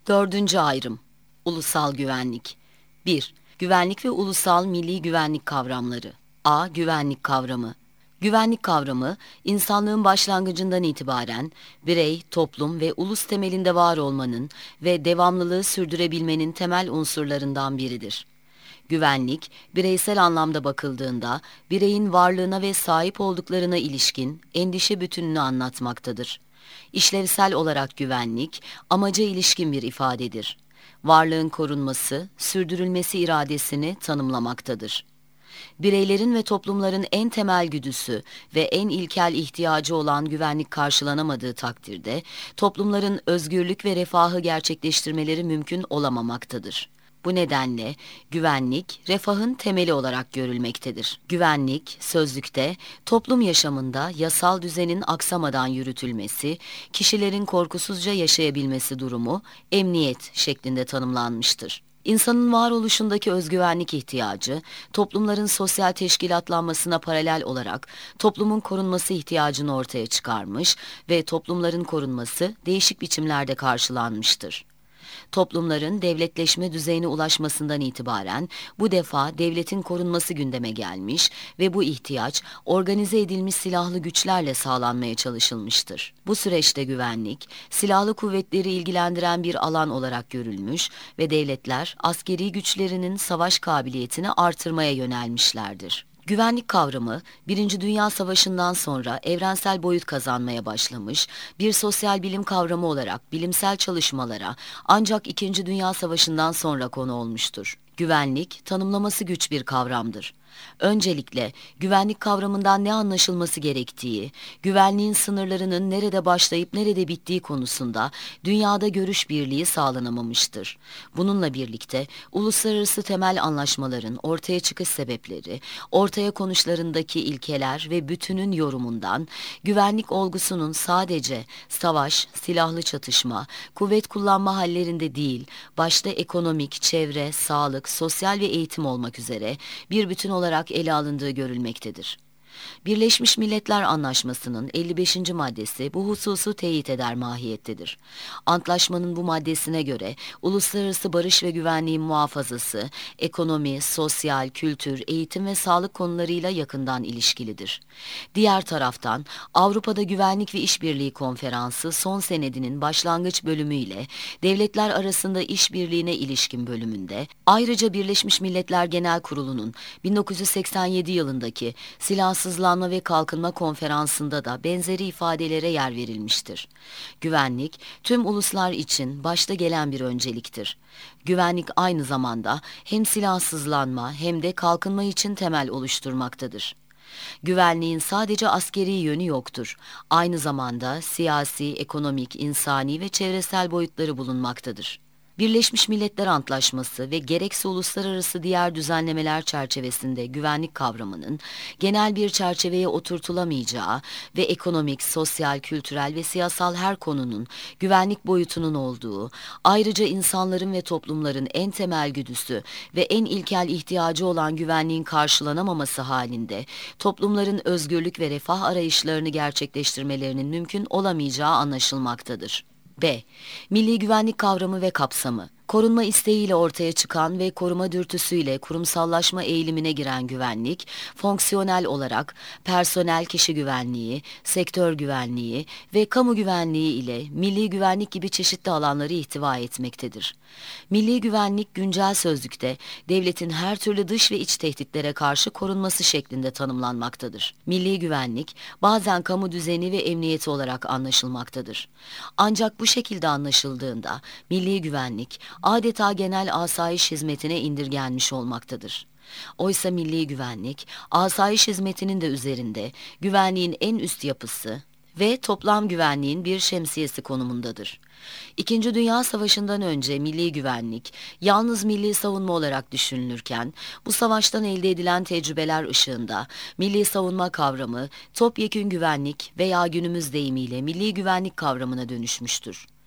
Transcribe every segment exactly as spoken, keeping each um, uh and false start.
Dördüncü ayrım. Ulusal güvenlik. bir. Güvenlik ve ulusal milli güvenlik kavramları. A. Güvenlik kavramı. Güvenlik kavramı, insanlığın başlangıcından itibaren birey, toplum ve ulus temelinde var olmanın ve devamlılığı sürdürebilmenin temel unsurlarından biridir. Güvenlik, bireysel anlamda bakıldığında bireyin varlığına ve sahip olduklarına ilişkin endişe bütününü anlatmaktadır. İşlevsel olarak güvenlik, amaca ilişkin bir ifadedir. Varlığın korunması, sürdürülmesi iradesini tanımlamaktadır. Bireylerin ve toplumların en temel güdüsü ve en ilkel ihtiyacı olan güvenlik karşılanamadığı takdirde, toplumların özgürlük ve refahı gerçekleştirmeleri mümkün olamamaktadır. Bu nedenle güvenlik, refahın temeli olarak görülmektedir. Güvenlik, sözlükte, toplum yaşamında yasal düzenin aksamadan yürütülmesi, kişilerin korkusuzca yaşayabilmesi durumu, emniyet şeklinde tanımlanmıştır. İnsanın varoluşundaki özgüvenlik ihtiyacı, toplumların sosyal teşkilatlanmasına paralel olarak toplumun korunması ihtiyacını ortaya çıkarmış ve toplumların korunması değişik biçimlerde karşılanmıştır. Toplumların devletleşme düzeyine ulaşmasından itibaren bu defa devletin korunması gündeme gelmiş ve bu ihtiyaç organize edilmiş silahlı güçlerle sağlanmaya çalışılmıştır. Bu süreçte güvenlik, silahlı kuvvetleri ilgilendiren bir alan olarak görülmüş ve devletler askeri güçlerinin savaş kabiliyetini artırmaya yönelmişlerdir. Güvenlik kavramı, Birinci Dünya Savaşı'ndan sonra evrensel boyut kazanmaya başlamış, bir sosyal bilim kavramı olarak bilimsel çalışmalara ancak İkinci Dünya Savaşı'ndan sonra konu olmuştur. Güvenlik, tanımlaması güç bir kavramdır. Öncelikle güvenlik kavramından ne anlaşılması gerektiği, güvenliğin sınırlarının nerede başlayıp nerede bittiği konusunda dünyada görüş birliği sağlanamamıştır. Bununla birlikte uluslararası temel anlaşmaların ortaya çıkış sebepleri, ortaya konuşlarındaki ilkeler ve bütünün yorumundan güvenlik olgusunun sadece savaş, silahlı çatışma, kuvvet kullanma hallerinde değil, başta ekonomik, çevre, sağlık, sosyal ve eğitim olmak üzere bir bütün olarak ele alındığı görülmektedir. Birleşmiş Milletler Anlaşması'nın elli beşinci maddesi bu hususu teyit eder mahiyettedir. Antlaşmanın bu maddesine göre uluslararası barış ve güvenliğin muhafazası, ekonomi, sosyal, kültür, eğitim ve sağlık konularıyla yakından ilişkilidir. Diğer taraftan Avrupa'da Güvenlik ve İşbirliği Konferansı son senedinin başlangıç bölümüyle devletler arasında işbirliğine ilişkin bölümünde, ayrıca Birleşmiş Milletler Genel Kurulu'nun bin dokuz yüz seksen yedi yılındaki silahsız Silahsızlanma ve Kalkınma Konferansı'nda da benzeri ifadelere yer verilmiştir. Güvenlik, tüm uluslar için başta gelen bir önceliktir. Güvenlik aynı zamanda hem silahsızlanma hem de kalkınma için temel oluşturmaktadır. Güvenliğin sadece askeri yönü yoktur. Aynı zamanda siyasi, ekonomik, insani ve çevresel boyutları bulunmaktadır. Birleşmiş Milletler Antlaşması ve gerekse uluslararası diğer düzenlemeler çerçevesinde güvenlik kavramının genel bir çerçeveye oturtulamayacağı ve ekonomik, sosyal, kültürel ve siyasal her konunun güvenlik boyutunun olduğu, ayrıca insanların ve toplumların en temel güdüsü ve en ilkel ihtiyacı olan güvenliğin karşılanamaması halinde toplumların özgürlük ve refah arayışlarını gerçekleştirmelerinin mümkün olamayacağı anlaşılmaktadır. B. Milli güvenlik kavramı ve kapsamı. Korunma isteğiyle ortaya çıkan ve koruma dürtüsüyle kurumsallaşma eğilimine giren güvenlik, fonksiyonel olarak personel kişi güvenliği, sektör güvenliği ve kamu güvenliği ile milli güvenlik gibi çeşitli alanları ihtiva etmektedir. Milli güvenlik güncel sözlükte devletin her türlü dış ve iç tehditlere karşı korunması şeklinde tanımlanmaktadır. Milli güvenlik bazen kamu düzeni ve emniyeti olarak anlaşılmaktadır. Ancak bu şekilde anlaşıldığında milli güvenlik adeta genel asayiş hizmetine indirgenmiş olmaktadır. Oysa milli güvenlik, asayiş hizmetinin de üzerinde güvenliğin en üst yapısı ve toplam güvenliğin bir şemsiyesi konumundadır. İkinci Dünya Savaşı'ndan önce milli güvenlik yalnız milli savunma olarak düşünülürken, bu savaştan elde edilen tecrübeler ışığında milli savunma kavramı topyekün güvenlik veya günümüz deyimiyle milli güvenlik kavramına dönüşmüştür.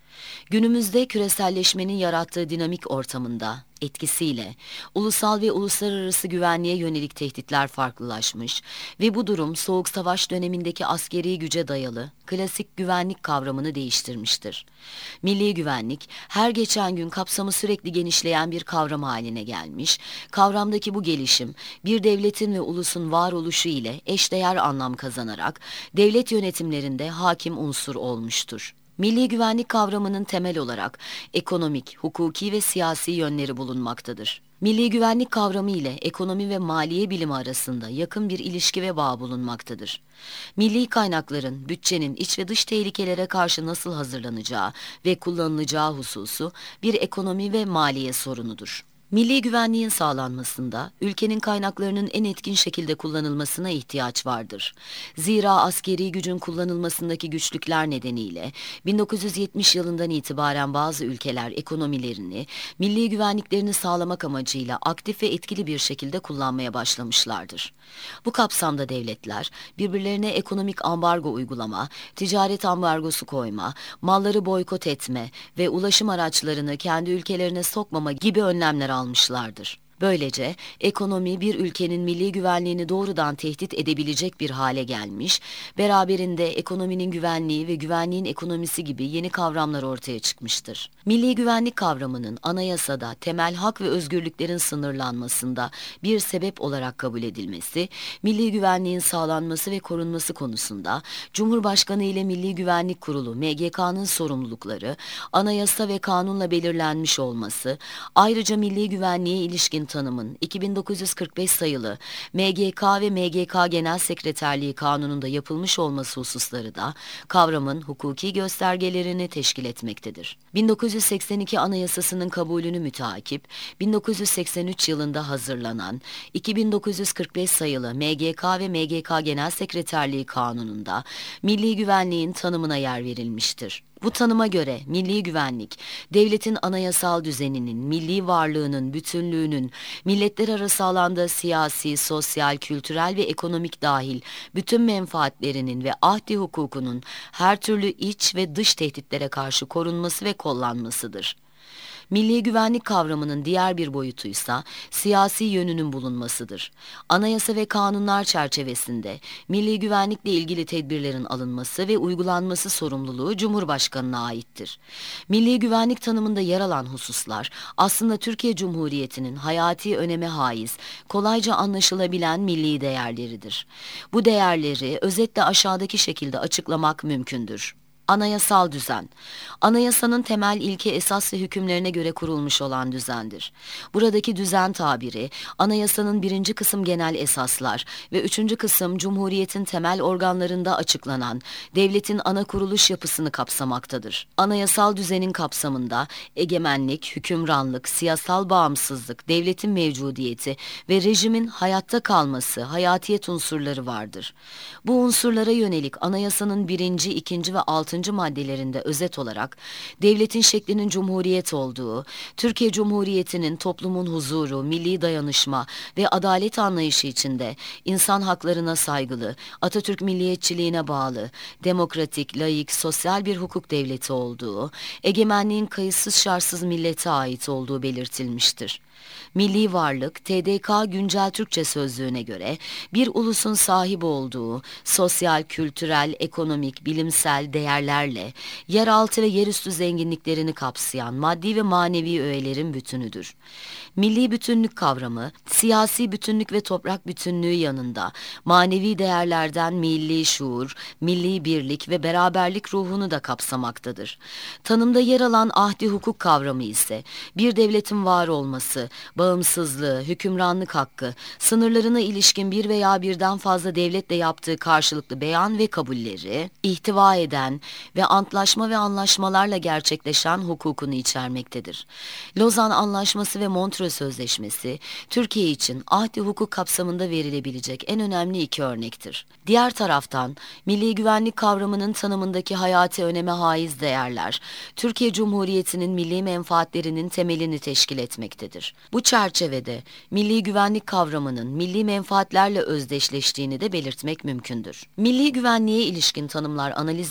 Günümüzde küreselleşmenin yarattığı dinamik ortamında etkisiyle ulusal ve uluslararası güvenliğe yönelik tehditler farklılaşmış ve bu durum Soğuk Savaş dönemindeki askeri güce dayalı klasik güvenlik kavramını değiştirmiştir. Milli güvenlik her geçen gün kapsamı sürekli genişleyen bir kavram haline gelmiş, kavramdaki bu gelişim bir devletin ve ulusun varoluşu ile eşdeğer anlam kazanarak devlet yönetimlerinde hakim unsur olmuştur. Milli güvenlik kavramının temel olarak ekonomik, hukuki ve siyasi yönleri bulunmaktadır. Milli güvenlik kavramı ile ekonomi ve maliye bilimi arasında yakın bir ilişki ve bağ bulunmaktadır. Milli kaynakların, bütçenin iç ve dış tehlikelere karşı nasıl hazırlanacağı ve kullanılacağı hususu bir ekonomi ve maliye sorunudur. Milli güvenliğin sağlanmasında ülkenin kaynaklarının en etkin şekilde kullanılmasına ihtiyaç vardır. Zira askeri gücün kullanılmasındaki güçlükler nedeniyle bin dokuz yüz yetmiş yılından itibaren bazı ülkeler ekonomilerini, milli güvenliklerini sağlamak amacıyla aktif ve etkili bir şekilde kullanmaya başlamışlardır. Bu kapsamda devletler birbirlerine ekonomik ambargo uygulama, ticaret ambargosu koyma, malları boykot etme ve ulaşım araçlarını kendi ülkelerine sokmama gibi önlemler almışlardır. Böylece ekonomi bir ülkenin milli güvenliğini doğrudan tehdit edebilecek bir hale gelmiş, beraberinde ekonominin güvenliği ve güvenliğin ekonomisi gibi yeni kavramlar ortaya çıkmıştır. Milli güvenlik kavramının anayasada temel hak ve özgürlüklerin sınırlanmasında bir sebep olarak kabul edilmesi, milli güvenliğin sağlanması ve korunması konusunda Cumhurbaşkanı ile Milli Güvenlik Kurulu M G K'nın sorumlulukları, anayasa ve kanunla belirlenmiş olması, ayrıca milli güvenliğe ilişkin tanımın iki bin dokuz yüz kırk beş sayılı M G K ve M G K Genel Sekreterliği Kanunu'nda yapılmış olması hususları da kavramın hukuki göstergelerini teşkil etmektedir. bin dokuz yüz seksen iki Anayasası'nın kabulünü müteakip, bin dokuz yüz seksen üç yılında hazırlanan iki bin dokuz yüz kırk beş sayılı M G K ve M G K Genel Sekreterliği Kanunu'nda milli güvenliğin tanımına yer verilmiştir. Bu tanıma göre milli güvenlik, devletin anayasal düzeninin, milli varlığının, bütünlüğünün, milletler arası alanda siyasi, sosyal, kültürel ve ekonomik dahil bütün menfaatlerinin ve ahdi hukukunun her türlü iç ve dış tehditlere karşı korunması ve kollanmasıdır. Milli güvenlik kavramının diğer bir boyutuysa siyasi yönünün bulunmasıdır. Anayasa ve kanunlar çerçevesinde milli güvenlikle ilgili tedbirlerin alınması ve uygulanması sorumluluğu Cumhurbaşkanı'na aittir. Milli güvenlik tanımında yer alan hususlar aslında Türkiye Cumhuriyeti'nin hayati öneme haiz, kolayca anlaşılabilen milli değerleridir. Bu değerleri özetle aşağıdaki şekilde açıklamak mümkündür. Anayasal düzen, anayasanın temel ilke, esas ve hükümlerine göre kurulmuş olan düzendir. Buradaki düzen tabiri, anayasanın birinci kısım genel esaslar ve üçüncü kısım Cumhuriyet'in temel organlarında açıklanan devletin ana kuruluş yapısını kapsamaktadır. Anayasal düzenin kapsamında egemenlik, hükümranlık, siyasal bağımsızlık, devletin mevcudiyeti ve rejimin hayatta kalması, hayatiyet unsurları vardır. Bu unsurlara yönelik anayasanın birinci, ikinci ve altıncı maddelerinde özet olarak devletin şeklinin cumhuriyet olduğu, Türkiye Cumhuriyeti'nin toplumun huzuru, milli dayanışma ve adalet anlayışı içinde insan haklarına saygılı, Atatürk milliyetçiliğine bağlı, demokratik, laik, sosyal bir hukuk devleti olduğu, egemenliğin kayıtsız şartsız millete ait olduğu belirtilmiştir. Milli varlık, T D K Güncel Türkçe Sözlüğü'ne göre bir ulusun sahip olduğu sosyal, kültürel, ekonomik, bilimsel değerlerle yeraltı ve yerüstü zenginliklerini kapsayan maddi ve manevi öğelerin bütünüdür. Milli bütünlük kavramı, siyasi bütünlük ve toprak bütünlüğü yanında manevi değerlerden milli şuur, milli birlik ve beraberlik ruhunu da kapsamaktadır. Tanımda yer alan ahdi hukuk kavramı ise bir devletin var olması, bağımsızlığı, hükümranlık hakkı, sınırlarına ilişkin bir veya birden fazla devletle yaptığı karşılıklı beyan ve kabulleri ihtiva eden ve antlaşma ve anlaşmalarla gerçekleşen hukukunu içermektedir. Lozan Anlaşması ve Montreux Sözleşmesi, Türkiye için ahdi hukuk kapsamında verilebilecek en önemli iki örnektir. Diğer taraftan, milli güvenlik kavramının tanımındaki hayati öneme haiz değerler, Türkiye Cumhuriyeti'nin milli menfaatlerinin temelini teşkil etmektedir. Bu çerçevede milli güvenlik kavramının milli menfaatlerle özdeşleştiğini de belirtmek mümkündür. Milli güvenliğe ilişkin tanımlar analiz edildiğinde,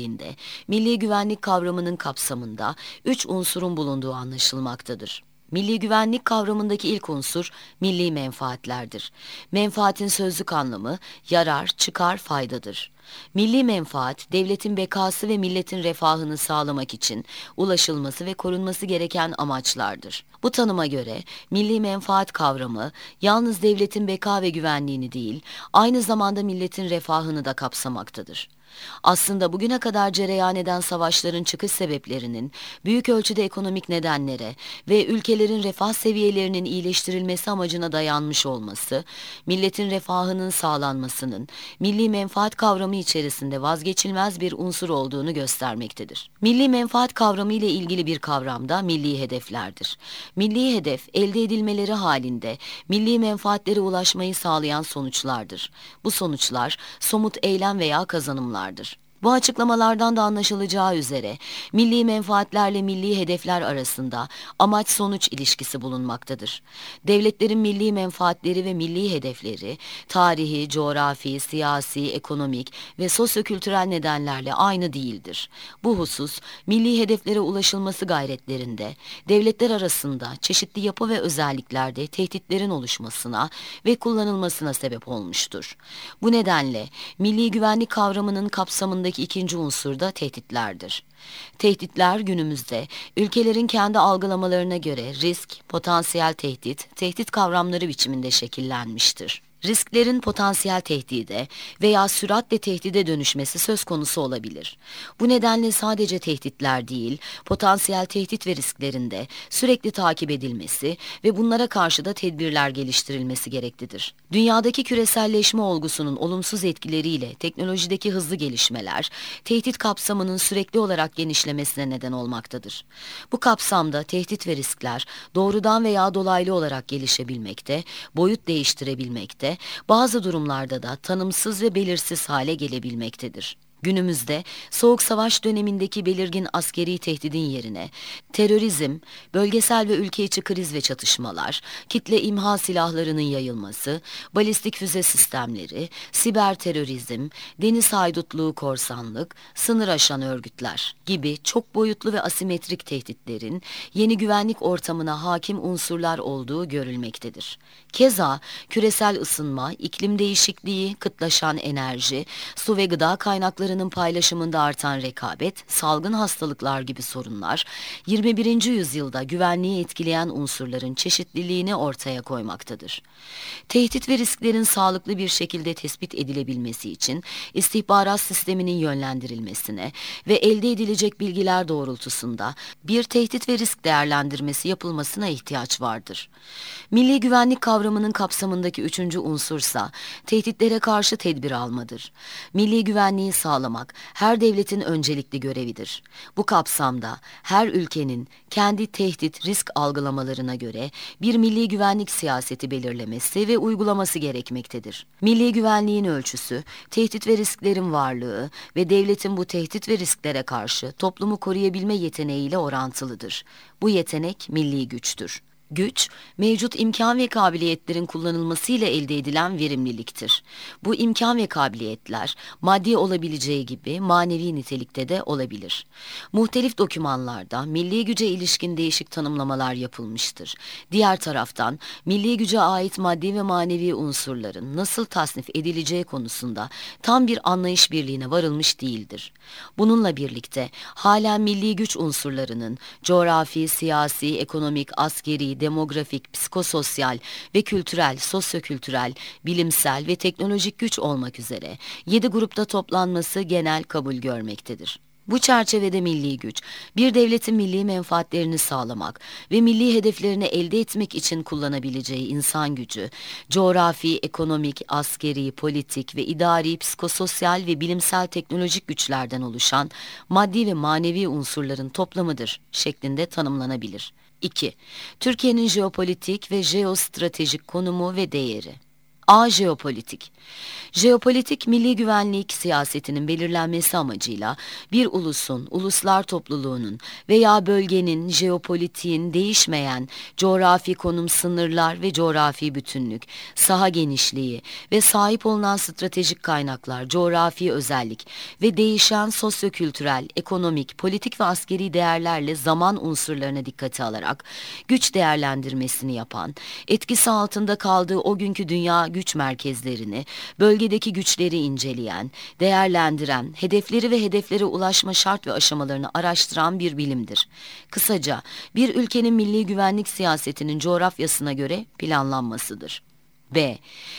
denildiğinde milli güvenlik kavramının kapsamında üç unsurun bulunduğu anlaşılmaktadır. Milli güvenlik kavramındaki ilk unsur milli menfaatlerdir. Menfaatin sözlük anlamı yarar, çıkar, faydadır. Milli menfaat, devletin bekası ve milletin refahını sağlamak için ulaşılması ve korunması gereken amaçlardır. Bu tanıma göre milli menfaat kavramı yalnız devletin beka ve güvenliğini değil, aynı zamanda milletin refahını da kapsamaktadır. Aslında bugüne kadar cereyan eden savaşların çıkış sebeplerinin büyük ölçüde ekonomik nedenlere ve ülkelerin refah seviyelerinin iyileştirilmesi amacına dayanmış olması, milletin refahının sağlanmasının milli menfaat kavramı içerisinde vazgeçilmez bir unsur olduğunu göstermektedir. Milli menfaat kavramı ile ilgili bir kavram da milli hedeflerdir. Milli hedef, elde edilmeleri halinde milli menfaatlere ulaşmayı sağlayan sonuçlardır. Bu sonuçlar somut eylem veya kazanımlardır. Bu açıklamalardan da anlaşılacağı üzere milli menfaatlerle milli hedefler arasında amaç-sonuç ilişkisi bulunmaktadır. Devletlerin milli menfaatleri ve milli hedefleri tarihi, coğrafi, siyasi, ekonomik ve sosyokültürel nedenlerle aynı değildir. Bu husus milli hedeflere ulaşılması gayretlerinde devletler arasında çeşitli yapı ve özelliklerde tehditlerin oluşmasına ve kullanılmasına sebep olmuştur. Bu nedenle milli güvenlik kavramının kapsamında ikinci unsur da tehditlerdir. Tehditler günümüzde ülkelerin kendi algılamalarına göre risk, potansiyel tehdit, tehdit kavramları biçiminde şekillenmiştir. Risklerin potansiyel tehdide veya süratle tehdide dönüşmesi söz konusu olabilir. Bu nedenle sadece tehditler değil, potansiyel tehdit ve risklerinde sürekli takip edilmesi ve bunlara karşı da tedbirler geliştirilmesi gereklidir. Dünyadaki küreselleşme olgusunun olumsuz etkileriyle teknolojideki hızlı gelişmeler, tehdit kapsamının sürekli olarak genişlemesine neden olmaktadır. Bu kapsamda tehdit ve riskler doğrudan veya dolaylı olarak gelişebilmekte, boyut değiştirebilmekte, bazı durumlarda da tanımsız ve belirsiz hale gelebilmektedir. Günümüzde Soğuk Savaş dönemindeki belirgin askeri tehdidin yerine terörizm, bölgesel ve ülke içi kriz ve çatışmalar, kitle imha silahlarının yayılması, balistik füze sistemleri, siber terörizm, deniz haydutluğu, korsanlık, sınır aşan örgütler gibi çok boyutlu ve asimetrik tehditlerin yeni güvenlik ortamına hakim unsurlar olduğu görülmektedir. Keza küresel ısınma, iklim değişikliği, kıtlaşan enerji, su ve gıda kaynakları paylaşımında artan rekabet, salgın hastalıklar gibi sorunlar, yirmi birinci yüzyılda güvenliği etkileyen unsurların çeşitliliğini ortaya koymaktadır. Tehdit ve risklerin sağlıklı bir şekilde tespit edilebilmesi için istihbarat sisteminin yönlendirilmesine ve elde edilecek bilgiler doğrultusunda bir tehdit ve risk değerlendirmesi yapılmasına ihtiyaç vardır. Milli güvenlik kavramının kapsamındaki üçüncü unsursa tehditlere karşı tedbir almadır. Milli güvenliği sağlamak her devletin öncelikli görevidir. Bu kapsamda her ülkenin kendi tehdit risk algılamalarına göre bir milli güvenlik siyaseti belirlemesi ve uygulaması gerekmektedir. Milli güvenliğin ölçüsü, tehdit ve risklerin varlığı ve devletin bu tehdit ve risklere karşı toplumu koruyabilme yeteneğiyle orantılıdır. Bu yetenek milli güçtür. Güç, mevcut imkan ve kabiliyetlerin kullanılmasıyla elde edilen verimliliktir. Bu imkan ve kabiliyetler, maddi olabileceği gibi manevi nitelikte de olabilir. Muhtelif dokümanlarda milli güce ilişkin değişik tanımlamalar yapılmıştır. Diğer taraftan, milli güce ait maddi ve manevi unsurların nasıl tasnif edileceği konusunda tam bir anlayış birliğine varılmış değildir. Bununla birlikte, halen milli güç unsurlarının coğrafi, siyasi, ekonomik, askeri, demografik, psikososyal ve kültürel, sosyokültürel, bilimsel ve teknolojik güç olmak üzere yedi grupta toplanması genel kabul görmektedir. Bu çerçevede milli güç, bir devletin milli menfaatlerini sağlamak ve milli hedeflerini elde etmek için kullanabileceği insan gücü, coğrafi, ekonomik, askeri, politik ve idari, psikososyal ve bilimsel teknolojik güçlerden oluşan maddi ve manevi unsurların toplamıdır şeklinde tanımlanabilir. iki. Türkiye'nin jeopolitik ve jeostratejik konumu ve değeri. A. Jeopolitik. Jeopolitik, milli güvenlik siyasetinin belirlenmesi amacıyla bir ulusun, uluslar topluluğunun veya bölgenin jeopolitiğin değişmeyen coğrafi konum, sınırlar ve coğrafi bütünlük, saha genişliği ve sahip olunan stratejik kaynaklar, coğrafi özellik ve değişen sosyokültürel, ekonomik, politik ve askeri değerlerle zaman unsurlarına dikkate alarak güç değerlendirmesini yapan, etkisi altında kaldığı o günkü dünya güç merkezlerini, bölgedeki güçleri inceleyen, değerlendiren, hedefleri ve hedeflere ulaşma şart ve aşamalarını araştıran bir bilimdir. Kısaca bir ülkenin milli güvenlik siyasetinin coğrafyasına göre planlanmasıdır. B.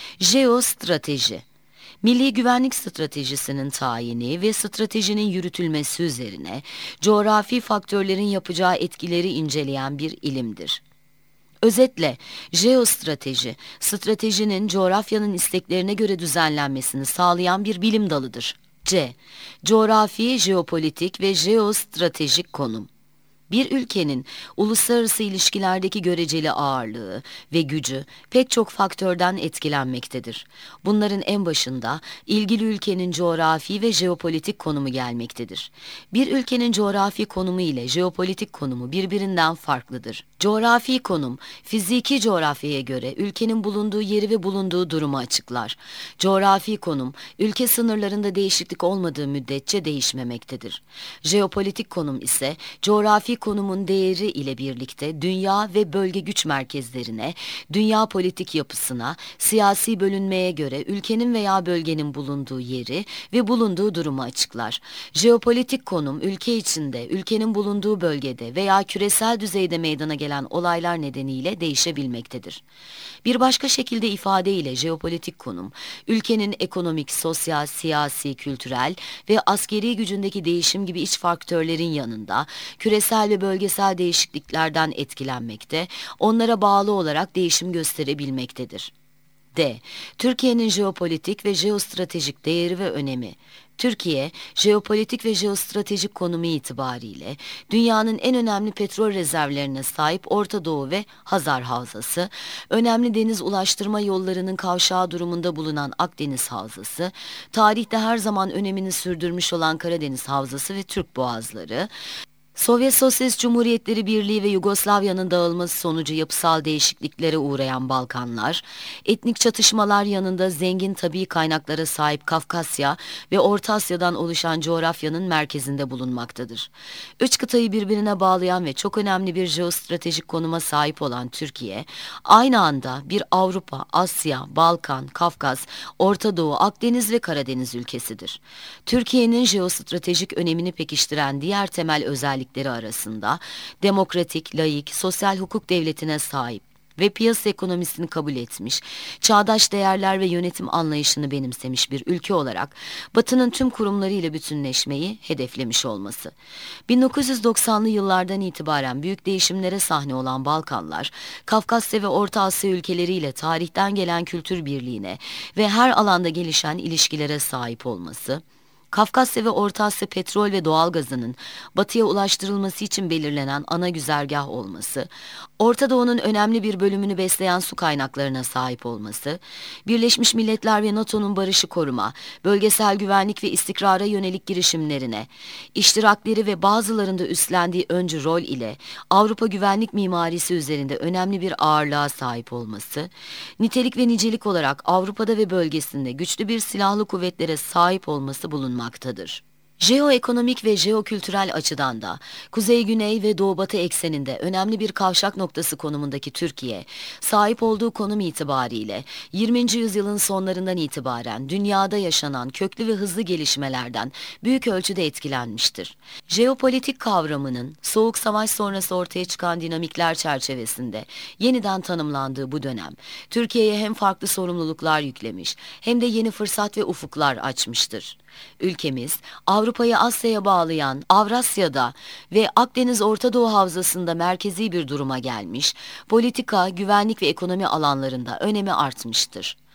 Jeostrateji. Milli güvenlik stratejisinin tayini ve stratejinin yürütülmesi üzerine coğrafi faktörlerin yapacağı etkileri inceleyen bir ilimdir. Özetle, jeostrateji, stratejinin coğrafyanın isteklerine göre düzenlenmesini sağlayan bir bilim dalıdır. C. Coğrafi, jeopolitik ve jeostratejik konum. Bir ülkenin uluslararası ilişkilerdeki göreceli ağırlığı ve gücü pek çok faktörden etkilenmektedir. Bunların en başında ilgili ülkenin coğrafi ve jeopolitik konumu gelmektedir. Bir ülkenin coğrafi konumu ile jeopolitik konumu birbirinden farklıdır. Coğrafi konum, fiziki coğrafyaya göre ülkenin bulunduğu yeri ve bulunduğu durumu açıklar. Coğrafi konum, ülke sınırlarında değişiklik olmadığı müddetçe değişmemektedir. Jeopolitik konum ise coğrafi konumun değeri ile birlikte dünya ve bölge güç merkezlerine, dünya politik yapısına, siyasi bölünmeye göre ülkenin veya bölgenin bulunduğu yeri ve bulunduğu durumu açıklar. Jeopolitik konum, ülke içinde, ülkenin bulunduğu bölgede veya küresel düzeyde meydana gelen olaylar nedeniyle değişebilmektedir. Bir başka şekilde ifade ile jeopolitik konum, ülkenin ekonomik, sosyal, siyasi, kültürel ve askeri gücündeki değişim gibi iç faktörlerin yanında küresel ve bölgesel değişikliklerden etkilenmekte, onlara bağlı olarak değişim gösterebilmektedir. D. Türkiye'nin jeopolitik ve jeostratejik değeri ve önemi. Türkiye, jeopolitik ve jeostratejik konumu itibariyle dünyanın en önemli petrol rezervlerine sahip Orta Doğu ve Hazar Havzası, önemli deniz ulaştırma yollarının kavşağı durumunda bulunan Akdeniz Havzası, tarihte her zaman önemini sürdürmüş olan Karadeniz Havzası ve Türk Boğazları, Sovyet Sosyalist Cumhuriyetleri Birliği ve Yugoslavya'nın dağılması sonucu yapısal değişikliklere uğrayan Balkanlar, etnik çatışmalar yanında zengin tabii kaynaklara sahip Kafkasya ve Orta Asya'dan oluşan coğrafyanın merkezinde bulunmaktadır. Üç kıtayı birbirine bağlayan ve çok önemli bir jeostratejik konuma sahip olan Türkiye, aynı anda bir Avrupa, Asya, Balkan, Kafkas, Orta Doğu, Akdeniz ve Karadeniz ülkesidir. Türkiye'nin jeostratejik önemini pekiştiren diğer temel özellikler arasında demokratik, laik, sosyal hukuk devletine sahip ve piyasa ekonomisini kabul etmiş, çağdaş değerler ve yönetim anlayışını benimsemiş bir ülke olarak Batı'nın tüm kurumlarıyla bütünleşmeyi hedeflemiş olması. bin dokuz yüz doksanlı yıllardan itibaren büyük değişimlere sahne olan Balkanlar, Kafkasya ve Orta Asya ülkeleriyle tarihten gelen kültür birliğine ve her alanda gelişen ilişkilere sahip olması, Kafkasya ve Orta Asya petrol ve doğalgazının batıya ulaştırılması için belirlenen ana güzergah olması, Orta Doğu'nun önemli bir bölümünü besleyen su kaynaklarına sahip olması, Birleşmiş Milletler ve NATO'nun barışı koruma, bölgesel güvenlik ve istikrara yönelik girişimlerine, iştirakleri ve bazılarında üstlendiği öncü rol ile Avrupa güvenlik mimarisi üzerinde önemli bir ağırlığa sahip olması, nitelik ve nicelik olarak Avrupa'da ve bölgesinde güçlü bir silahlı kuvvetlere sahip olması bulunmaktadır. Jeoekonomik ve jeokültürel açıdan da kuzey-güney ve doğu-batı ekseninde önemli bir kavşak noktası konumundaki Türkiye, sahip olduğu konum itibariyle yirminci yüzyılın sonlarından itibaren dünyada yaşanan köklü ve hızlı gelişmelerden büyük ölçüde etkilenmiştir. Jeopolitik kavramının Soğuk Savaş sonrası ortaya çıkan dinamikler çerçevesinde yeniden tanımlandığı bu dönem, Türkiye'ye hem farklı sorumluluklar yüklemiş hem de yeni fırsat ve ufuklar açmıştır. Ülkemiz, Avrupa'yı Asya'ya bağlayan Avrasya'da ve Akdeniz Orta Doğu Havzası'nda merkezi bir duruma gelmiş, politika, güvenlik ve ekonomi alanlarında önemi artmıştır.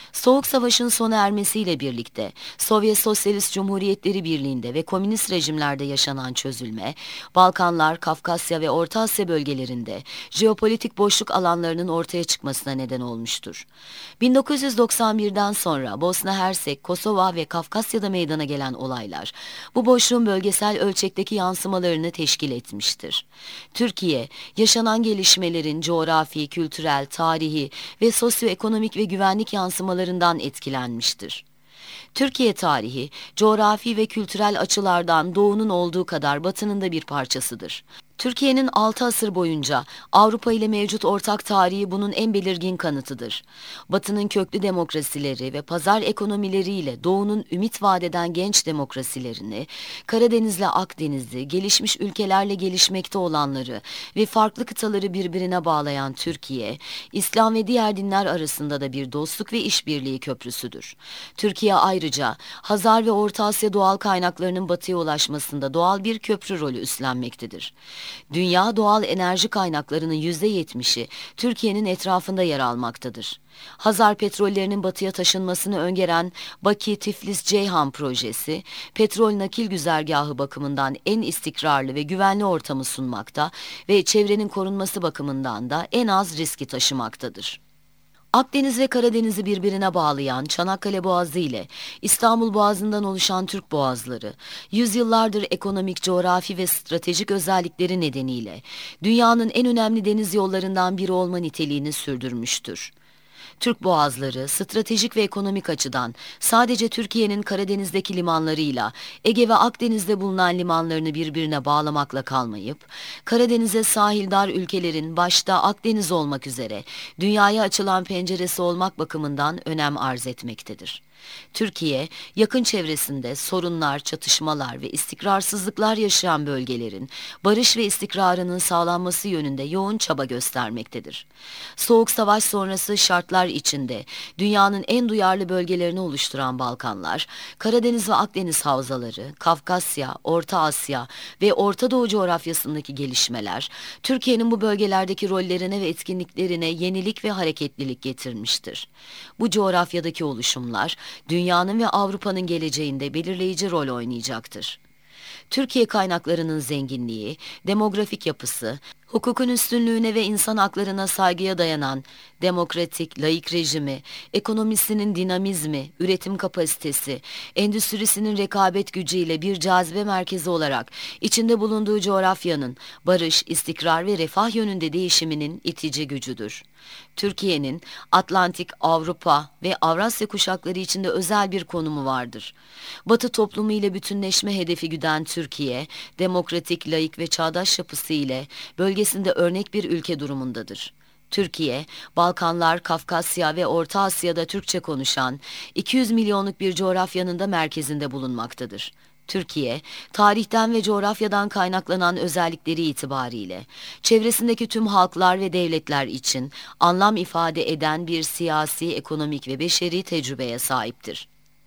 Soğuk Savaş'ın sona ermesiyle birlikte Sovyet Sosyalist Cumhuriyetleri Birliği'nde ve komünist rejimlerde yaşanan çözülme, Balkanlar, Kafkasya ve Orta Asya bölgelerinde jeopolitik boşluk alanlarının ortaya çıkmasına neden olmuştur. bin dokuz yüz doksan birden sonra Bosna Hersek, Kosova ve Kafkasya'da meydana gelen olaylar, bu boşluğun bölgesel ölçekteki yansımalarını teşkil etmiştir. Türkiye, yaşanan gelişmelerin coğrafi, kültürel, tarihi ve sosyoekonomik ve güvenlik yansımalarından etkilenmiştir. Türkiye tarihi, coğrafi ve kültürel açılardan doğunun olduğu kadar batının da bir parçasıdır. Türkiye'nin altı asır boyunca Avrupa ile mevcut ortak tarihi bunun en belirgin kanıtıdır. Batı'nın köklü demokrasileri ve pazar ekonomileriyle Doğu'nun ümit vadeden genç demokrasilerini, Karadeniz'le Akdeniz'i, gelişmiş ülkelerle gelişmekte olanları ve farklı kıtaları birbirine bağlayan Türkiye, İslam ve diğer dinler arasında da bir dostluk ve işbirliği köprüsüdür. Türkiye ayrıca Hazar ve Orta Asya doğal kaynaklarının Batı'ya ulaşmasında doğal bir köprü rolü üstlenmektedir. Dünya doğal enerji kaynaklarının yüzde yetmişi Türkiye'nin etrafında yer almaktadır. Hazar petrollerinin batıya taşınmasını öngören Bakü-Tiflis-Ceyhan projesi, petrol nakil güzergahı bakımından en istikrarlı ve güvenli ortamı sunmakta ve çevrenin korunması bakımından da en az riski taşımaktadır. Akdeniz ve Karadeniz'i birbirine bağlayan Çanakkale Boğazı ile İstanbul Boğazı'ndan oluşan Türk Boğazları, yüzyıllardır ekonomik, coğrafi ve stratejik özellikleri nedeniyle dünyanın en önemli deniz yollarından biri olma niteliğini sürdürmüştür. Türk Boğazları, stratejik ve ekonomik açıdan sadece Türkiye'nin Karadeniz'deki limanlarıyla Ege ve Akdeniz'de bulunan limanlarını birbirine bağlamakla kalmayıp, Karadeniz'e sahildar ülkelerin başta Akdeniz olmak üzere dünyaya açılan penceresi olmak bakımından önem arz etmektedir. Türkiye, yakın çevresinde sorunlar, çatışmalar ve istikrarsızlıklar yaşayan bölgelerin barış ve istikrarının sağlanması yönünde yoğun çaba göstermektedir. Soğuk Savaş sonrası şartlar içinde dünyanın en duyarlı bölgelerini oluşturan Balkanlar, Karadeniz ve Akdeniz havzaları, Kafkasya, Orta Asya ve Orta Doğu coğrafyasındaki gelişmeler, Türkiye'nin bu bölgelerdeki rollerine ve etkinliklerine yenilik ve hareketlilik getirmiştir. Bu coğrafyadaki oluşumlar, dünyanın ve Avrupa'nın geleceğinde belirleyici rol oynayacaktır. Türkiye kaynaklarının zenginliği, demografik yapısı, hukukun üstünlüğüne ve insan haklarına saygıya dayanan demokratik, laik rejimi, ekonomisinin dinamizmi, üretim kapasitesi, endüstrisinin rekabet gücüyle bir cazibe merkezi olarak içinde bulunduğu coğrafyanın barış, istikrar ve refah yönünde değişiminin itici gücüdür. Türkiye'nin Atlantik, Avrupa ve Avrasya kuşakları içinde özel bir konumu vardır. Batı toplumu ile bütünleşme hedefi güden Türkiye, demokratik, laik ve çağdaş yapısı ile bölgesinde örnek bir ülke durumundadır. Türkiye, Balkanlar, Kafkasya ve Orta Asya'da Türkçe konuşan iki yüz milyonluk bir coğrafyanın da merkezinde bulunmaktadır. Türkiye, tarihten ve coğrafyadan kaynaklanan özellikleri itibariyle çevresindeki tüm halklar ve devletler için anlam ifade eden bir siyasi, ekonomik ve beşeri tecrübeye sahiptir.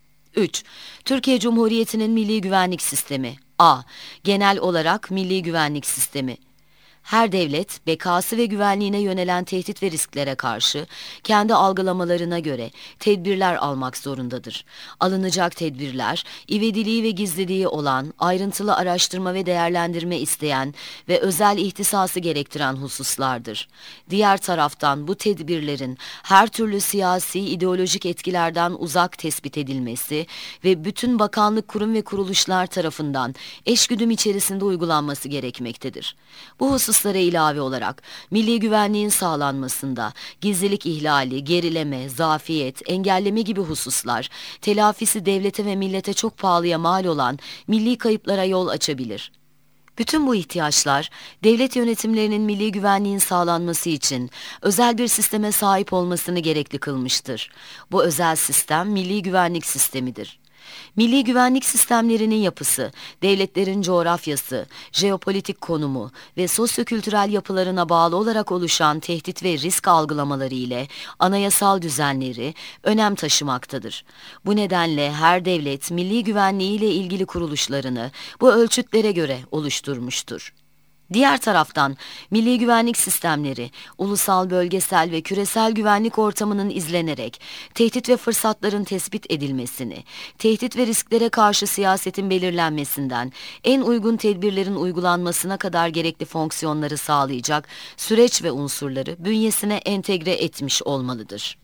üç. Türkiye Cumhuriyeti'nin Milli Güvenlik Sistemi. A. Genel olarak Milli Güvenlik Sistemi. Her devlet, bekası ve güvenliğine yönelen tehdit ve risklere karşı kendi algılamalarına göre tedbirler almak zorundadır. Alınacak tedbirler, ivedilikli ve gizliliği olan, ayrıntılı araştırma ve değerlendirme isteyen ve özel ihtisası gerektiren hususlardır. Diğer taraftan bu tedbirlerin her türlü siyasi, ideolojik etkilerden uzak tespit edilmesi ve bütün bakanlık, kurum ve kuruluşlar tarafından eşgüdüm içerisinde uygulanması gerekmektedir. Bu husus hususlara ilave olarak milli güvenliğin sağlanmasında gizlilik ihlali, gerileme, zafiyet, engelleme gibi hususlar telafisi devlete ve millete çok pahalıya mal olan milli kayıplara yol açabilir. Bütün bu ihtiyaçlar devlet yönetimlerinin milli güvenliğin sağlanması için özel bir sisteme sahip olmasını gerekli kılmıştır. Bu özel sistem milli güvenlik sistemidir. Milli güvenlik sistemlerinin yapısı, devletlerin coğrafyası, jeopolitik konumu ve sosyokültürel yapılarına bağlı olarak oluşan tehdit ve risk algılamaları ile anayasal düzenleri önem taşımaktadır. Bu nedenle her devlet milli güvenliği ile ilgili kuruluşlarını bu ölçütlere göre oluşturmuştur. Diğer taraftan milli güvenlik sistemleri, ulusal, bölgesel ve küresel güvenlik ortamının izlenerek tehdit ve fırsatların tespit edilmesini, tehdit ve risklere karşı siyasetin belirlenmesinden en uygun tedbirlerin uygulanmasına kadar gerekli fonksiyonları sağlayacak süreç ve unsurları bünyesine entegre etmiş olmalıdır.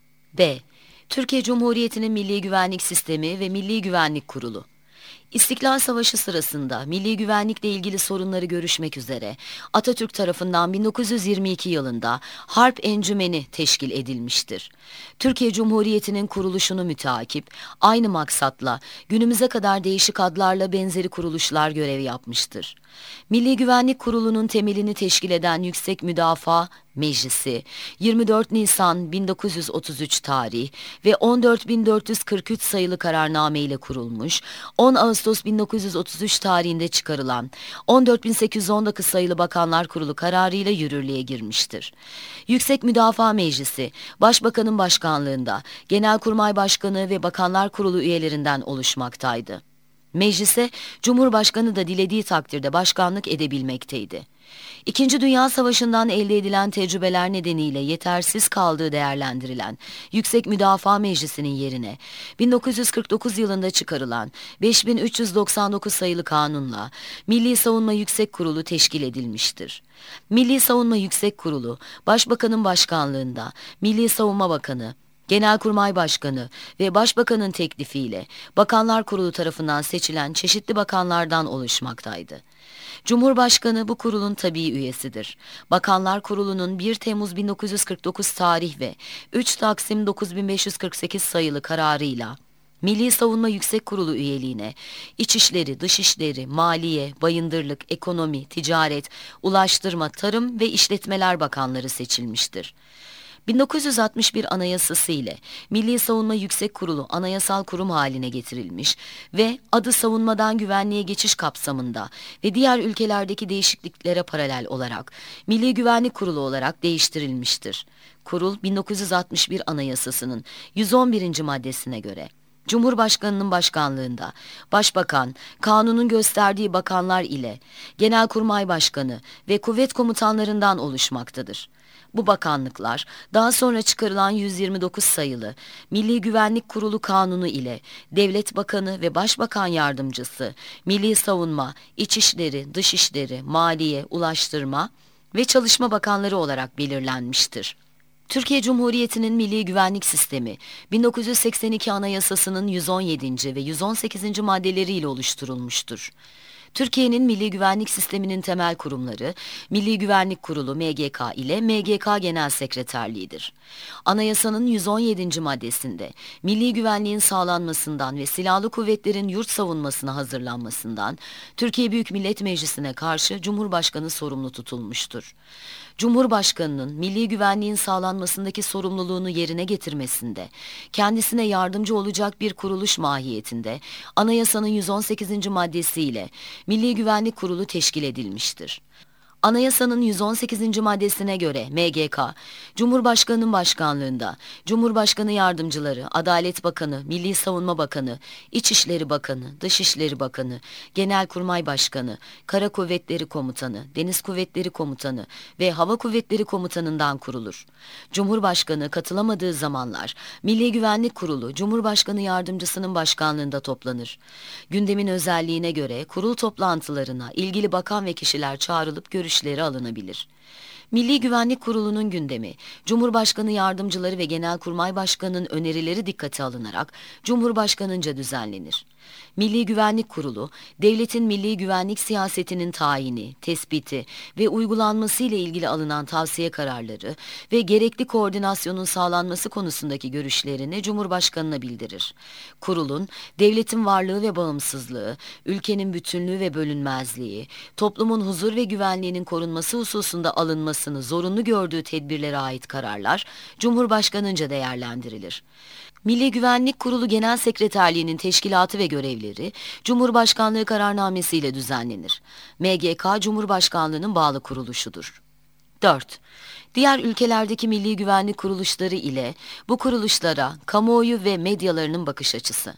B. Türkiye Cumhuriyeti'nin Milli Güvenlik Sistemi ve Milli Güvenlik Kurulu. İstiklal Savaşı sırasında milli güvenlikle ilgili sorunları görüşmek üzere Atatürk tarafından bin dokuz yüz yirmi iki yılında Harp Encümeni teşkil edilmiştir. Türkiye Cumhuriyeti'nin kuruluşunu müteakip, aynı maksatla günümüze kadar değişik adlarla benzeri kuruluşlar görev yapmıştır. Milli Güvenlik Kurulu'nun temelini teşkil eden Yüksek Müdafaa Meclisi, yirmi dört Nisan bin dokuz yüz otuz üç tarih ve on dört bin dört yüz kırk üç sayılı kararname ile kurulmuş, on Ağustos bin dokuz yüz otuz üç tarihinde çıkarılan on dört bin sekiz yüz on dokuz sayılı Bakanlar Kurulu kararıyla yürürlüğe girmiştir. Yüksek Müdafaa Meclisi, Başbakanın başkanlığında Genelkurmay Başkanı ve Bakanlar Kurulu üyelerinden oluşmaktaydı. Meclise Cumhurbaşkanı da dilediği takdirde başkanlık edebilmekteydi. İkinci Dünya Savaşı'ndan elde edilen tecrübeler nedeniyle yetersiz kaldığı değerlendirilen Yüksek Müdafaa Meclisi'nin yerine bin dokuz yüz kırk dokuz yılında çıkarılan beş bin üç yüz doksan dokuz sayılı kanunla Milli Savunma Yüksek Kurulu teşkil edilmiştir. Milli Savunma Yüksek Kurulu, Başbakanın başkanlığında Milli Savunma Bakanı, Genelkurmay Başkanı ve Başbakanın teklifiyle Bakanlar Kurulu tarafından seçilen çeşitli bakanlardan oluşmaktaydı. Cumhurbaşkanı bu kurulun tabii üyesidir. Bakanlar Kurulu'nun bir Temmuz bin dokuz yüz kırk dokuz tarih ve üç Taksim dokuz bin beş yüz kırk sekiz sayılı kararıyla Milli Savunma Yüksek Kurulu üyeliğine İçişleri, Dışişleri, Maliye, Bayındırlık, Ekonomi, Ticaret, Ulaştırma, Tarım ve İşletmeler Bakanları seçilmiştir. bin dokuz yüz altmış bir Anayasası ile Milli Savunma Yüksek Kurulu anayasal kurum haline getirilmiş ve adı savunmadan güvenliğe geçiş kapsamında ve diğer ülkelerdeki değişikliklere paralel olarak Milli Güvenlik Kurulu olarak değiştirilmiştir. Kurul bin dokuz yüz altmış bir Anayasası'nın yüz on birinci maddesine göre Cumhurbaşkanının başkanlığında Başbakan, kanunun gösterdiği bakanlar ile Genelkurmay Başkanı ve kuvvet komutanlarından oluşmaktadır. Bu bakanlıklar daha sonra çıkarılan yüz yirmi dokuz sayılı Milli Güvenlik Kurulu Kanunu ile Devlet Bakanı ve Başbakan Yardımcısı, Milli Savunma, İçişleri, Dışişleri, Maliye, Ulaştırma ve Çalışma Bakanları olarak belirlenmiştir. Türkiye Cumhuriyeti'nin Milli Güvenlik Sistemi, bin dokuz yüz seksen iki Anayasası'nın yüz on yedinci ve yüz on sekizinci maddeleriyle oluşturulmuştur. Türkiye'nin Milli Güvenlik Sistemi'nin temel kurumları, Milli Güvenlik Kurulu M G K ile M G K Genel Sekreterliğidir. Anayasanın yüz on yedinci maddesinde, milli güvenliğin sağlanmasından ve silahlı kuvvetlerin yurt savunmasına hazırlanmasından, Türkiye Büyük Millet Meclisi'ne karşı Cumhurbaşkanı sorumlu tutulmuştur. Cumhurbaşkanının milli güvenliğin sağlanmasındaki sorumluluğunu yerine getirmesinde, kendisine yardımcı olacak bir kuruluş mahiyetinde, Anayasanın yüz on sekizinci maddesiyle Milli Güvenlik Kurulu teşkil edilmiştir. Anayasanın yüz on sekizinci maddesine göre M G K, Cumhurbaşkanı'nın başkanlığında Cumhurbaşkanı Yardımcıları, Adalet Bakanı, Milli Savunma Bakanı, İçişleri Bakanı, Dışişleri Bakanı, Genelkurmay Başkanı, Kara Kuvvetleri Komutanı, Deniz Kuvvetleri Komutanı ve Hava Kuvvetleri Komutanı'ndan kurulur. Cumhurbaşkanı katılamadığı zamanlar Milli Güvenlik Kurulu, Cumhurbaşkanı Yardımcısının başkanlığında toplanır. Gündemin özelliğine göre kurul toplantılarına ilgili bakan ve kişiler çağrılıp görüşleri alınabilir. Milli Güvenlik Kurulu'nun gündemi, Cumhurbaşkanı Yardımcıları ve Genelkurmay Başkanı'nın önerileri dikkate alınarak Cumhurbaşkanınca düzenlenir. Milli Güvenlik Kurulu, devletin milli güvenlik siyasetinin tayini, tespiti ve uygulanması ile ilgili alınan tavsiye kararları ve gerekli koordinasyonun sağlanması konusundaki görüşlerini Cumhurbaşkanı'na bildirir. Kurulun, devletin varlığı ve bağımsızlığı, ülkenin bütünlüğü ve bölünmezliği, toplumun huzur ve güvenliğinin korunması hususunda alınmasını zorunlu gördüğü tedbirlere ait kararlar, Cumhurbaşkanınca değerlendirilir. Milli Güvenlik Kurulu Genel Sekreterliği'nin teşkilatı ve görevleri Cumhurbaşkanlığı kararnamesiyle düzenlenir. M G K, Cumhurbaşkanlığı'nın bağlı kuruluşudur. dört. Diğer ülkelerdeki milli güvenlik kuruluşları ile bu kuruluşlara kamuoyu ve medyalarının bakış açısı.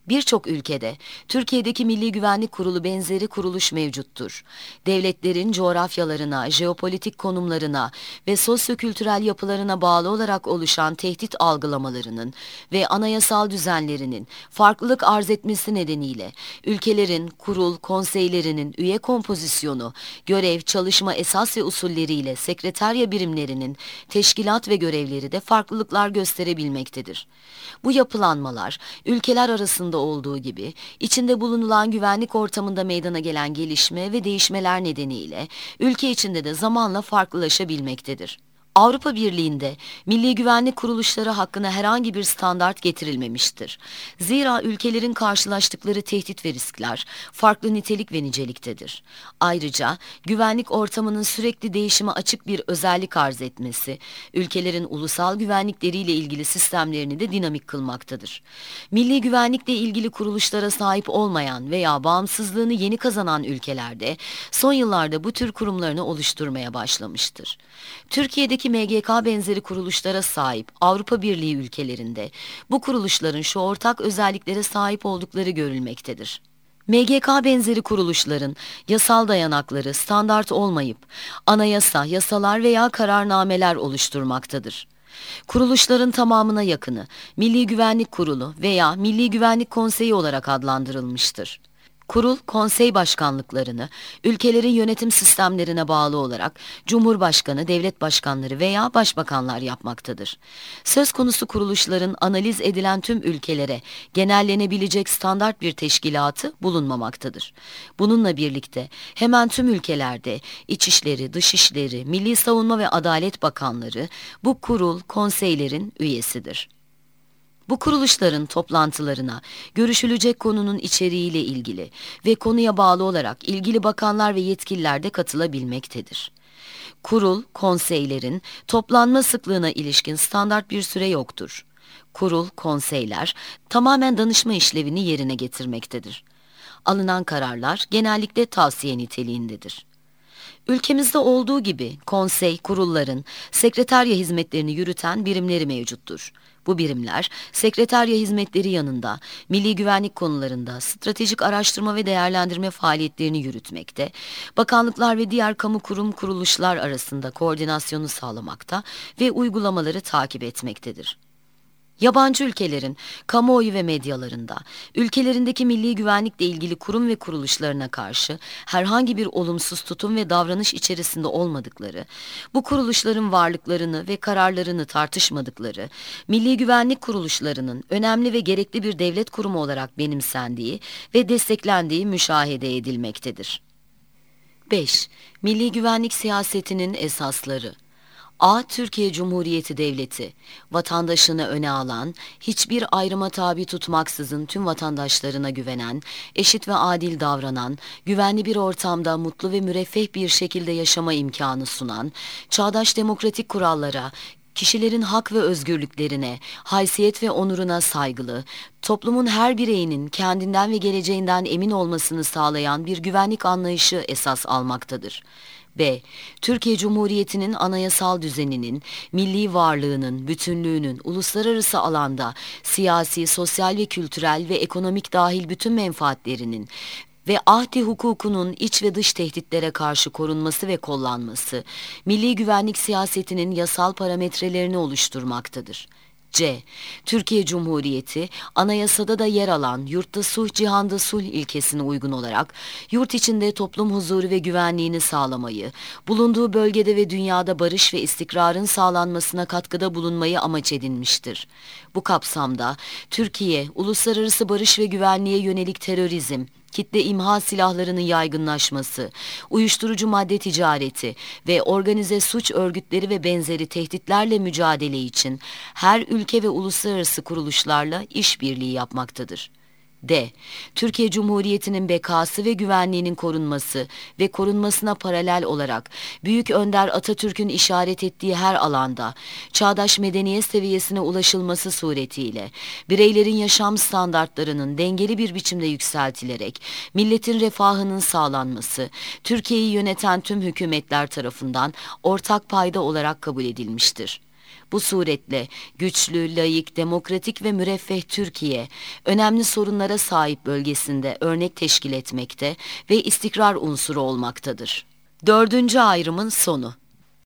Birçok ülkede Türkiye'deki Milli Güvenlik Kurulu benzeri kuruluş mevcuttur. Devletlerin coğrafyalarına, jeopolitik konumlarına ve sosyokültürel yapılarına bağlı olarak oluşan tehdit algılamalarının ve anayasal düzenlerinin farklılık arz etmesi nedeniyle ülkelerin kurul konseylerinin üye kompozisyonu, görev, çalışma esas ve usulleriyle sekreterya birimlerinin teşkilat ve görevleri de farklılıklar gösterebilmektedir. Bu yapılanmalar ülkeler arasında olduğu gibi içinde bulunulan güvenlik ortamında meydana gelen gelişme ve değişmeler nedeniyle ülke içinde de zamanla farklılaşabilmektedir. Avrupa Birliği'nde milli güvenlik kuruluşları hakkında herhangi bir standart getirilmemiştir. Zira ülkelerin karşılaştıkları tehdit ve riskler farklı nitelik ve niceliktedir. Ayrıca güvenlik ortamının sürekli değişime açık bir özellik arz etmesi, ülkelerin ulusal güvenlikleriyle ilgili sistemlerini de dinamik kılmaktadır. Milli güvenlikle ilgili kuruluşlara sahip olmayan veya bağımsızlığını yeni kazanan ülkelerde son yıllarda bu tür kurumlarını oluşturmaya başlamıştır. Türkiye'deki M G K benzeri kuruluşlara sahip Avrupa Birliği ülkelerinde bu kuruluşların şu ortak özelliklere sahip oldukları görülmektedir. M G K benzeri kuruluşların yasal dayanakları standart olmayıp anayasa, yasalar veya kararnameler oluşturmaktadır. Kuruluşların tamamına yakını Milli Güvenlik Kurulu veya Milli Güvenlik Konseyi olarak adlandırılmıştır. Kurul, konsey başkanlıklarını ülkelerin yönetim sistemlerine bağlı olarak Cumhurbaşkanı, devlet başkanları veya başbakanlar yapmaktadır. Söz konusu kuruluşların analiz edilen tüm ülkelere genellenebilecek standart bir teşkilatı bulunmamaktadır. Bununla birlikte hemen tüm ülkelerde İçişleri, Dışişleri, Milli Savunma ve Adalet Bakanları bu kurul, konseylerin üyesidir. Bu kuruluşların toplantılarına görüşülecek konunun içeriğiyle ilgili ve konuya bağlı olarak ilgili bakanlar ve yetkililer de katılabilmektedir. Kurul, konseylerin toplanma sıklığına ilişkin standart bir süre yoktur. Kurul, konseyler tamamen danışma işlevini yerine getirmektedir. Alınan kararlar genellikle tavsiye niteliğindedir. Ülkemizde olduğu gibi konsey, kurulların sekreterya hizmetlerini yürüten birimleri mevcuttur. Bu birimler, sekreterya hizmetleri yanında milli güvenlik konularında stratejik araştırma ve değerlendirme faaliyetlerini yürütmekte, bakanlıklar ve diğer kamu kurum kuruluşlar arasında koordinasyonu sağlamakta ve uygulamaları takip etmektedir. Yabancı ülkelerin kamuoyu ve medyalarında ülkelerindeki milli güvenlikle ilgili kurum ve kuruluşlarına karşı herhangi bir olumsuz tutum ve davranış içerisinde olmadıkları, bu kuruluşların varlıklarını ve kararlarını tartışmadıkları, milli güvenlik kuruluşlarının önemli ve gerekli bir devlet kurumu olarak benimsendiği ve desteklendiği müşahede edilmektedir. beş. Milli güvenlik siyasetinin esasları. A. Türkiye Cumhuriyeti Devleti, vatandaşını öne alan, hiçbir ayrıma tabi tutmaksızın tüm vatandaşlarına güvenen, eşit ve adil davranan, güvenli bir ortamda mutlu ve müreffeh bir şekilde yaşama imkanı sunan, çağdaş demokratik kurallara, kişilerin hak ve özgürlüklerine, haysiyet ve onuruna saygılı, toplumun her bireyinin kendinden ve geleceğinden emin olmasını sağlayan bir güvenlik anlayışı esas almaktadır. B. Türkiye Cumhuriyeti'nin anayasal düzeninin, milli varlığının, bütünlüğünün uluslararası alanda siyasi, sosyal ve kültürel ve ekonomik dahil bütün menfaatlerinin ve ahdi hukukunun iç ve dış tehditlere karşı korunması ve kollanması, milli güvenlik siyasetinin yasal parametrelerini oluşturmaktadır. C. Türkiye Cumhuriyeti, anayasada da yer alan yurtta sulh cihanda sulh ilkesine uygun olarak, yurt içinde toplum huzuru ve güvenliğini sağlamayı, bulunduğu bölgede ve dünyada barış ve istikrarın sağlanmasına katkıda bulunmayı amaç edinmiştir. Bu kapsamda, Türkiye, uluslararası barış ve güvenliğe yönelik terörizm, kitle imha silahlarının yaygınlaşması, uyuşturucu madde ticareti ve organize suç örgütleri ve benzeri tehditlerle mücadele için her ülke ve uluslararası kuruluşlarla işbirliği yapmaktadır. D. Türkiye Cumhuriyeti'nin bekası ve güvenliğinin korunması ve korunmasına paralel olarak Büyük Önder Atatürk'ün işaret ettiği her alanda çağdaş medeniyet seviyesine ulaşılması suretiyle bireylerin yaşam standartlarının dengeli bir biçimde yükseltilerek milletin refahının sağlanması Türkiye'yi yöneten tüm hükümetler tarafından ortak payda olarak kabul edilmiştir. Bu suretle güçlü, layık, demokratik ve müreffeh Türkiye, önemli sorunlara sahip bölgesinde örnek teşkil etmekte ve istikrar unsuru olmaktadır. Dördüncü ayrımın sonu.